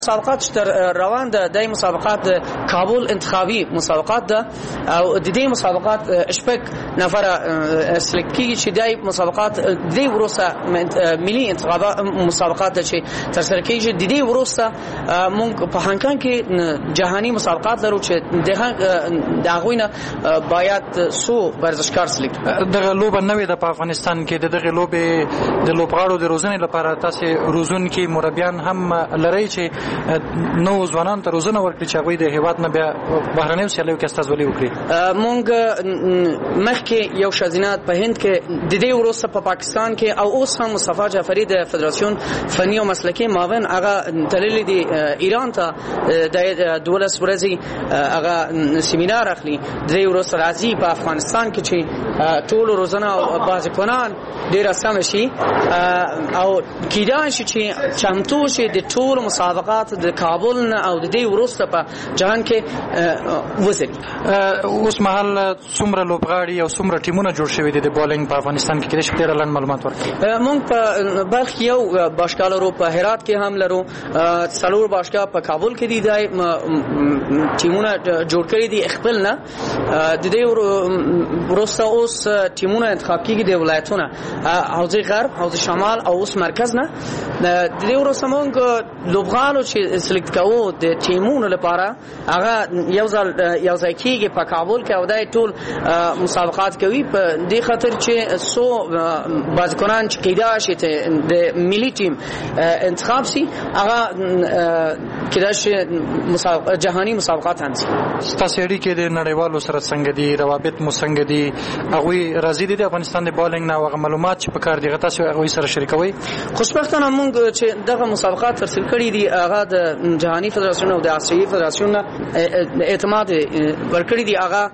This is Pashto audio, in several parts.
مسابقات در روان ده دای مسابقات کابل انتخابی مسابقات ده او د دې مسابقات شپږ نفر سلیکټي چې دای مسابقات د دې وروسته ملي انتخابات مسابقات چې تر سره کیږي د دې وروسته مونږ په هانکانګ کې جهاني مسابقات لرو چې د غوینه باید سو ورزشکار سلیکټ دغه لوبه نوې د افغانستان کې دغه لوبه د لوبغاړو د روزنې لپاره تاسو روزون کې مربیان هم لري چې نو ځوانان ته روزنه ورکړي چې هغوی د هیواد نه بیا بهرنیو سیالیو کې استازولي وکړي. مونږ مخکې یو شازینات په هند کې د دې وروسته په پاکستان کې او اوس هم مصطفی جعفری د فدراسیون فني او مسلکي معاون هغه تللی دی ایران ته د 12 ورځې هغه سیمینار اخلي. د دې وروسته راځي په افغانستان کې چې ټول روزنه او بازیکنان ډیر سم شي او کیدای شي چې چمتو شي د ټول مسابقات د کابل نه او د دې وروسته په جهان کې وزري. اوس مهال څومره لوبغاړي او څومره ټیمونه جوړ شوي دي د بولینګ په افغانستان کې کله چې ډېر لاندې معلومات ورکړي؟ مونږ په بلخ یو باشګاه لرو، په هرات کې هم لرو، څلور باشګاه په کابل کې دي. دای ټیمونه جوړ کړي دي خپل نه. د دې وروسته اوس ټیمونه انتخاب کیږي د ولایتونو حوزه غرب، حوزه شمال او اوس مرکز نه. د دې وروسته مونږ لوبغاړو چې سلیکټ کوو د ټیمونو لپاره هغه یو ځای کېږي په کابل کې او دای ټول مسابقات کوي په دې خاطر چې سو بازیکنان چې کیدای شي د ملي ټیم انتخاب شي هغه کیدای شي جهاني مسابقات هم شي. ستاسو اړیکې د نړیوالو سره څنګه دي؟ روابط مو څنګه دي؟ هغوی راځي دي د افغانستان د بولینګ نه هغه معلومات چې په کار دي تاسو هغوی سره شریکوي؟ خوشبختانه مونږ چې دغه مسابقات ترسره کړي دي هغه د جهاني فدراسیون او د آسیایي فدراسیون اعتماد ورکړي دي. هغه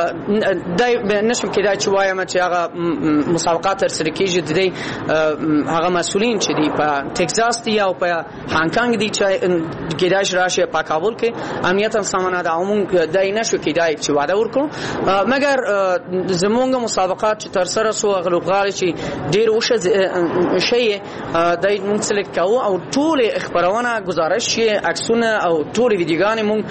د نشم کېدای چې وایم چې هغه مسابقات ترسره کیږي د دې هغه مسؤلین چې دي په ټکساس دي او په هانکانګ دي چې کېدای شي راشي په کابل کې امنیت هم سامانه د عموم دای نشو کېدای چې وعده ورکړو. مګر زمونږ مسابقات چې ترسره سو غلوبغاړي چې ډیر وشه شي دای مونږ سلیکټ کوو او ټول خبرونه گزارش عکسونه او ټول ویډیوګانې مونږ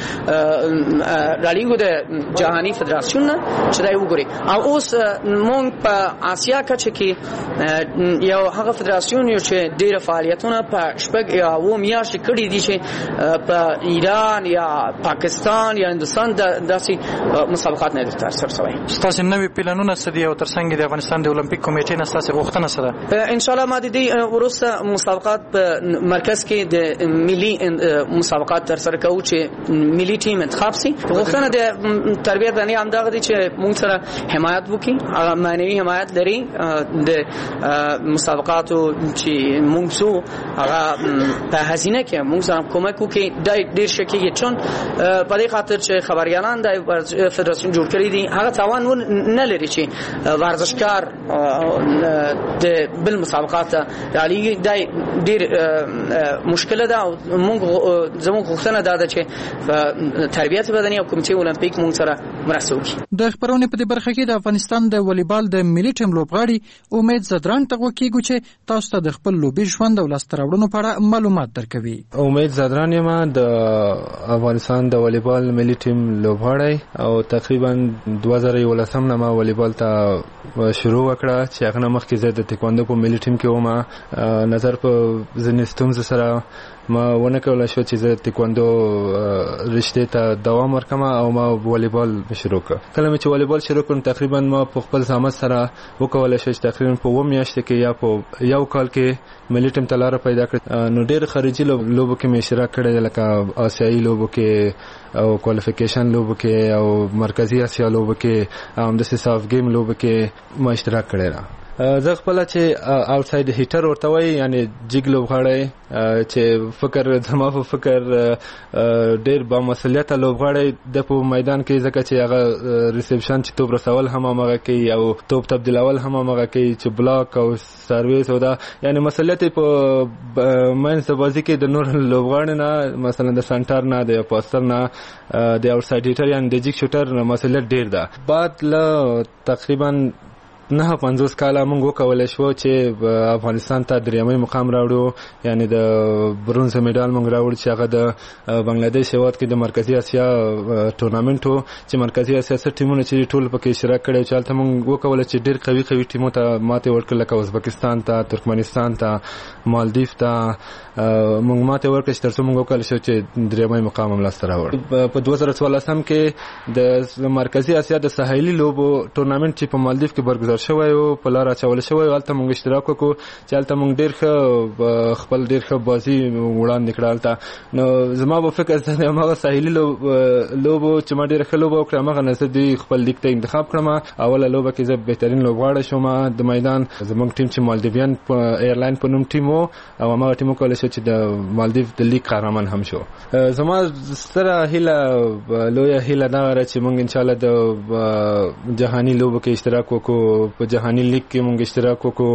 رالیږو د جهاني فدراسیون نه چې دای وګوري. او اوس مونږ په آسیا کې یو هغه فدراسیون یو چې ډیر فعالیتونه په شپږ یا و میاشتې کړي دي چې په ایران یا پاکستان یا هندوستان داسې مسابقات نه ترسره شوي. تاسو نوې پلانونه څه دي او ترڅنګ د افغانستان د اولمپیک کمیټې نه تاسو غوښتنه څه ده؟ ان شاء الله ما د دې وروسته مسابقات په مرکز کې د ملي مسابقات ترسره کوو چې ملي ټیم انتخاب شي. غوښتنه د تربیت باندې هم دا غوډي چې موږ سره حمایت وکړي، هغه معنوي حمایت لري د مسابقاتو چې موږ سو هغه په هزینه کې موږ سره کومک وکړي. ډیر شکیږي چون په دې خاطر چې خبريالان د فدراسیون جوړ کړی دي هغه توان نه لري چې ورزشکار د بل مسابقات علی ډیر مشکله ده. او موږ زموږ غوښتنه ده چې تربیت بدني او کمیټې اولمپیک موږ سره مرسته وکړي. د خبرونې په دې برخه کې د افغانستان د والیبال د ملي ټیم لوبغاړي امید زدران ته وکیږو چې تاسو ته د خپل لوبي ژوند او لاسته راوړنو په اړه معلومات درکوي. امید زدران یم د افغانستان د والیبال ملي ټیم لوبغاړی او تقریبا 2011 نه ما والیبال ته شروع وکړه چې هغه مخکې زه د تکواندو په ملي ټیم کې وم. نظر په ځینې ستونزو سره ما ونه کولای شو چې زه تکواندو رشته ته دوام ورکړم او ما والیبال شروع کړ. کله چې والیبال شروع کړم تقریبا ما په خپل زحمت سره وکولای شو چې تقریبا په 2 میاشتې کې یا په یو کال کې ملي ټیم ته لاره پیدا کړ. نو ډېر خارجي لوبو کې مې شرکت کړی لکه آسیایي لوبو کې او کوالیفیکیشن لوبو کې او مرکزی آسیا لوبو کې هم د ساف گیم لوبو کې ما اشتراک کړی را. زه خپل چې آوټساید هیټر ورته وایي یعنی جګ لوبغاړی چې فکر زما په فکر ډېر با مسؤلیت لوبغاړی د په میدان کې ځکه چې هغه ریسپشن چې توپ رسول هم هغه کوي او توپ تبدیلول هم هغه کوي چې بلاک او سرویس او دا یعنی مسؤلیت په مینس بازی کې د نور لوبغاړي نه مثلا د سنټر نه د پاستر نه د آوټساید هیټر یعنی د جګ شوټر مسؤلیت ډېر ده. بعد له تقریبا 49 کاله موږ وکولای شو چې افغانستان ته دریمه مقام راوړو، یعنی د برونز میډال موږ راوړو چې هغه د بنگلاديش هیواد کې د مرکزی اسیا ټورنامنت وو چې مرکزی اسیا سره ټیمونه چې ټول پکې شرکت کړي چې هلته موږ وکولای چې ډېر قوي ټیمو ته ماته ورکړل، لکه ازبکستان ته، ترکمنستان ته، مالدیف ته موږ ماته ورکړل چې ترڅو موږ وکولای شو چې دریمه مقام هم لاسته راوړو. په 2014 کې د مرکزی اسیا د ساحلي لوبو ټورنامنت چې په مالدیف کې برگزار شوی او په لار اچول شوی، هلته موږ اشتراک وکړو چې هلته موږ ډېر ښه خپل ډېر ښه بازي وړاندې کړه هلته. نو زما په فکر چې هماغه ساحلي لوبو چې ما ډېره ښه لوبه وکړه، هماغه نه زه دوی خپل لیګ ته انتخاب کړم. اوله لوبه کې زه بهترین لوبغاړی شوم د میدان. زموږ ټیم چې مالدیویان ایرلاین په نوم ټیم و او هماغه ټیم وکولی شو چې د مالدیو د لیګ قهرمان هم شو. زما ستره هیله لویه هیله دا وه چې موږ انشاءالله د جهاني لوبو کې اشتراک وکړو، په جهاني لیګ کې موږ اشتراک وکړو.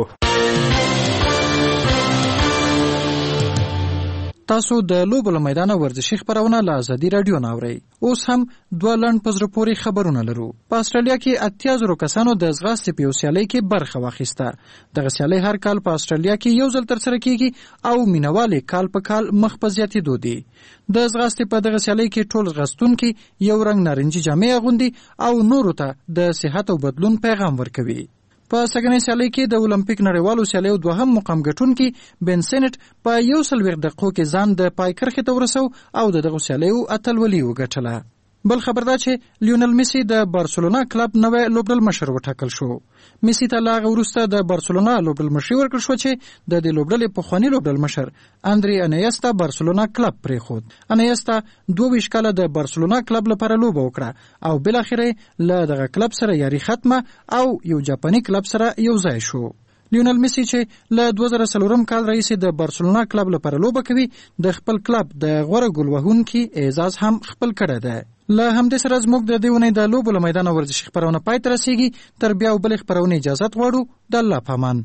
تاسو د لوبو له میدانه ورزشي خبرونه له ازادي رادیو نه اورئ. اوس هم دوه لنډ په زړه پورې خبرونه لرو. په استرالیا کې 80,000 کسانو د ځغاستې په یو سیالۍ کې برخه واخیسته. دغه سیالۍ هر کال په استرالیا کې یو ځل ترسره کیږي او مینوال کال په کال مخ په زیاتېدو دي. د ځغاستې په دغه سیالۍ کې ټول ځغاستونکي یو رنګ نارنجي جامې اغوندي او نورو ته د صحت او بدلون پیغام ورکوي. په سږنۍ سیالۍ کې د اولمپیک نړیوالو سیالیو دوهم مقام ګټونکي بن سینټ په 140 دقیقو کې ځان د پای کرښې ته ورسو او دغه سیالیو اتلولي وګټله. بل خبر دا چې لیونل میسی د بارسلونا کلب نوی لوبډل مشر وټاکل شو. میسی ته لا وروسته د بارسلونا لوبډل مشر ورکړل شو چې د دې لوبډلې پخوانی لوبډل مشر اندري انیستا بارسلونا کلب پریښود. انیستا 22 کاله د بارسلونا کلب لپاره لوبه وکړه او بل اخره له دغه کلب سره یاري ختمه او یو جاپاني کلب سره یو ځای شو. لیونل میسی چې له 2004 کال راهیسې د بارسلونا کلب لپاره لوبه کوي، د خپل کلب د غوره ګول وهونکي اعزاز هم خپل کړی دی. له همدې سره زموږ د دې اونۍ د لوبو له میدانه ورزشي خبرونه پای ته رسیږي. تر بیا بلې خبرونې اجازت غواړو. د الله په امان.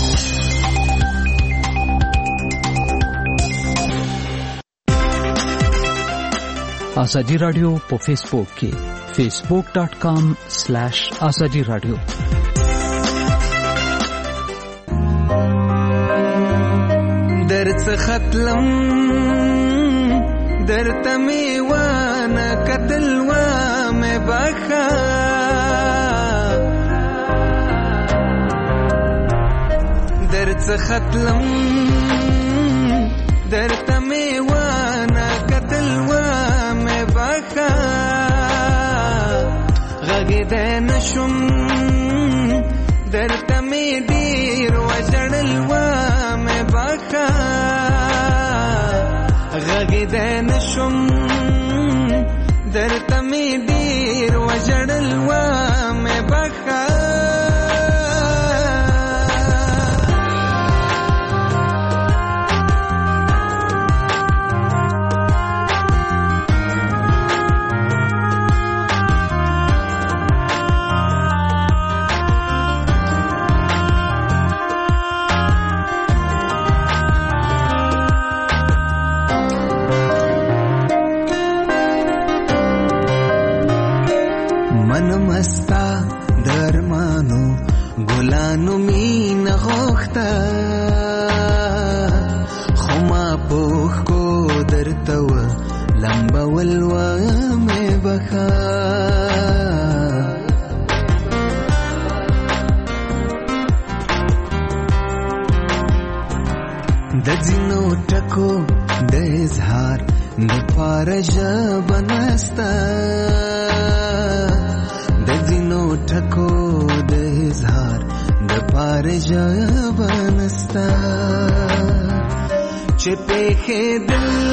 ازادي رادیو په فیسبوک کې facebook.com/ازادي رادیو. درڅ ختلم درته میوانه قتل و مې بخا درڅ ختلم درته میوانه قتل و مې بخا غږېدی نشم درته مې ډېر وژړل و مې بخا غږېدی نشم درته مې ډېر وژړل و مې بخا مستا درمانو ګلانو مين غوښتا خو ما پوښ کو درته و لمبول و مې بخا د ځینو ټکو د اظهار د پاره ژبه نسته ټکو د اظهار د پاره ژبه نسته چې پېښېدل